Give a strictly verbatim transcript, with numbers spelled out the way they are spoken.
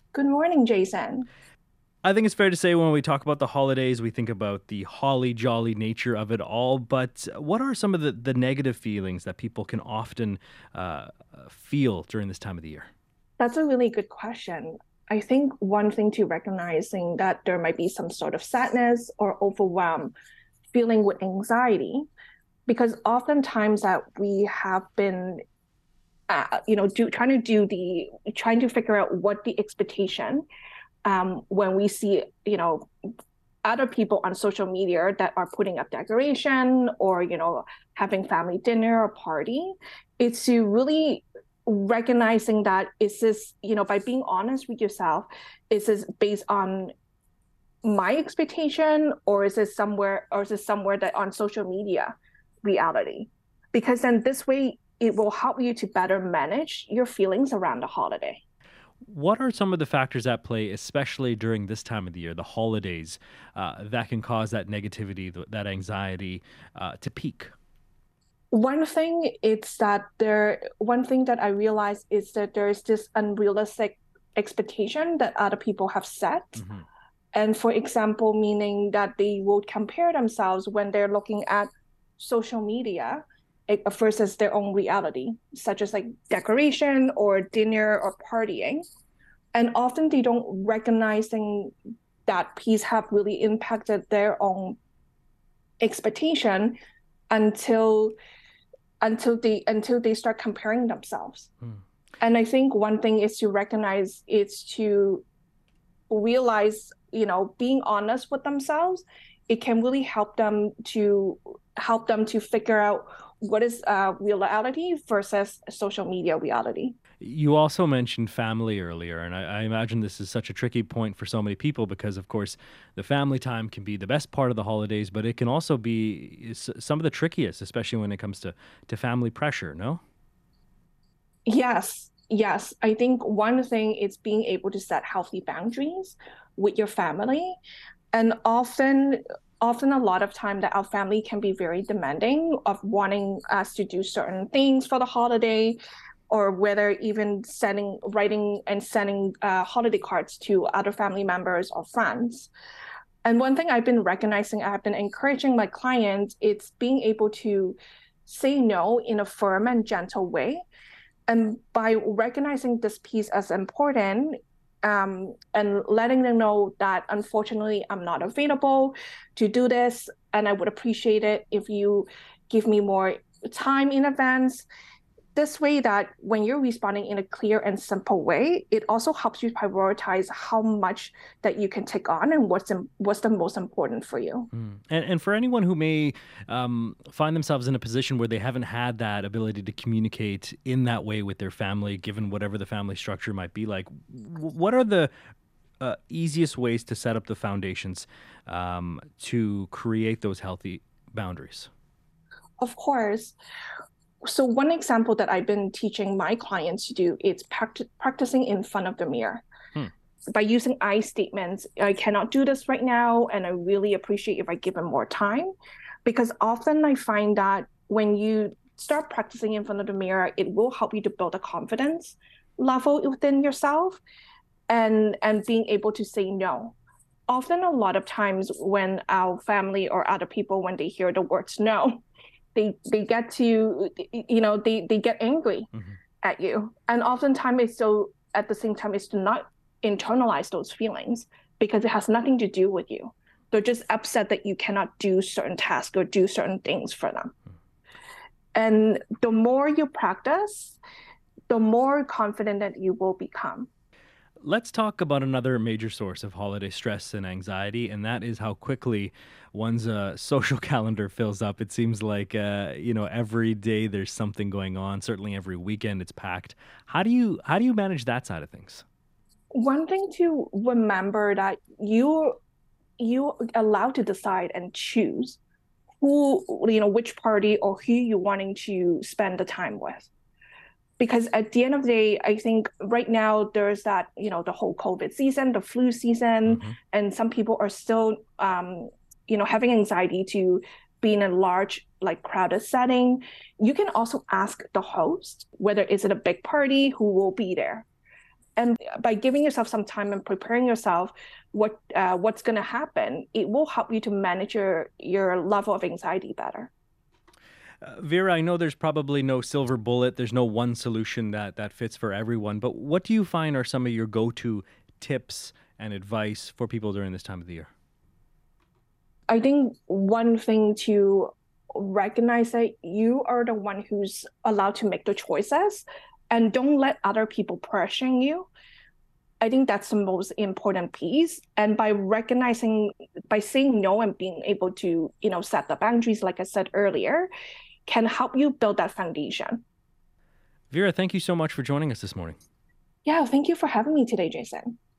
Good morning, Jason. I think it's fair to say when we talk about the holidays, we think about the holly jolly nature of it all. But what are some of the, the negative feelings that people can often uh, feel during this time of the year? That's a really good question. I think one thing to recognizing that there might be some sort of sadness or overwhelm, feeling with anxiety, because oftentimes that we have been, uh, you know, do trying to do the trying to figure out what the expectation um, when we see, you know, other people on social media that are putting up decoration or you know having family dinner or party. It's to really recognizing that is this, you know, by being honest with yourself, is this based on my expectation, or is this somewhere or is this somewhere that on social media reality? Because then this way it will help you to better manage your feelings around the holiday. What are some of the factors at play, especially during this time of the year, the holidays, uh, that can cause that negativity, th- that anxiety uh, to peak? One thing is that there one thing that I realize is that there is this unrealistic expectation that other people have set. Hmm. And for example, meaning that they will compare themselves when they're looking at social media eh, versus their own reality, such as like decoration or dinner or partying. And often they don't recognizing that piece have really impacted their own expectation until until they until they start comparing themselves. Hmm. And I think one thing is to recognize, it's to realize, you know, being honest with themselves, it can really help them to help them to figure out what is uh, reality versus social media reality. You also mentioned family earlier, and I, I imagine this is such a tricky point for so many people because, of course, the family time can be the best part of the holidays, but it can also be s- some of the trickiest, especially when it comes to, to family pressure, no? Yes, yes. I think one thing is being able to set healthy boundaries with your family. And often, often a lot of time that our family can be very demanding of wanting us to do certain things for the holiday, or whether even sending, writing and sending uh, holiday cards to other family members or friends. And one thing I've been recognizing, I've been encouraging my clients, it's being able to say no in a firm and gentle way. And by recognizing this piece as important, um, and letting them know that unfortunately I'm not available to do this, and I would appreciate it if you give me more time in advance. This way, that when you're responding in a clear and simple way, it also helps you prioritize how much that you can take on and what's in, what's the most important for you. Mm. And and for anyone who may um, find themselves in a position where they haven't had that ability to communicate in that way with their family, given whatever the family structure might be like, w- what are the uh, easiest ways to set up the foundations um, to create those healthy boundaries? Of course. So one example that I've been teaching my clients to do is pract- practicing in front of the mirror Hmm. by using I statements. I cannot do this right now, and I really appreciate if I give them more time. Because often I find that when you start practicing in front of the mirror, it will help you to build a confidence level within yourself, and and being able to say no. Often a lot of times when our family or other people, when they hear the words no, they they get to, you know, they they get angry Mhm. at you. And oftentimes it's so, at the same time, is to not internalize those feelings, because it has nothing to do with you. They're just upset that you cannot do certain tasks or do certain things for them. And the more you practice, the more confident that you will become. Let's talk about another major source of holiday stress and anxiety, and that is how quickly one's uh, social calendar fills up. It seems like uh, you know every day there's something going on. Certainly every weekend it's packed. How do you how do you manage that side of things? One thing to remember, that you you allowed to decide and choose who, you know, which party or who you're wanting to spend the time with. Because at the end of the day, I think right now there's that, you know, the whole COVID season, the flu season, Hmm. and some people are still, um, you know, having anxiety to be in a large, like crowded setting. You can also ask the host whether is it a big party, who will be there. And by giving yourself some time and preparing yourself what uh, what's going to happen, it will help you to manage your your level of anxiety better. Uh, Vera, I know there's probably no silver bullet. There's no one solution that that fits for everyone. But what do you find are some of your go-to tips and advice for people during this time of the year? I think one thing to recognize that you are the one who's allowed to make the choices, and don't let other people pressuring you. I think that's the most important piece. And by recognizing, by saying no and being able to, you know, set the boundaries, like I said earlier, can help you build that foundation. Vera, thank you so much for joining us this morning. Yeah, thank you for having me today, Jason.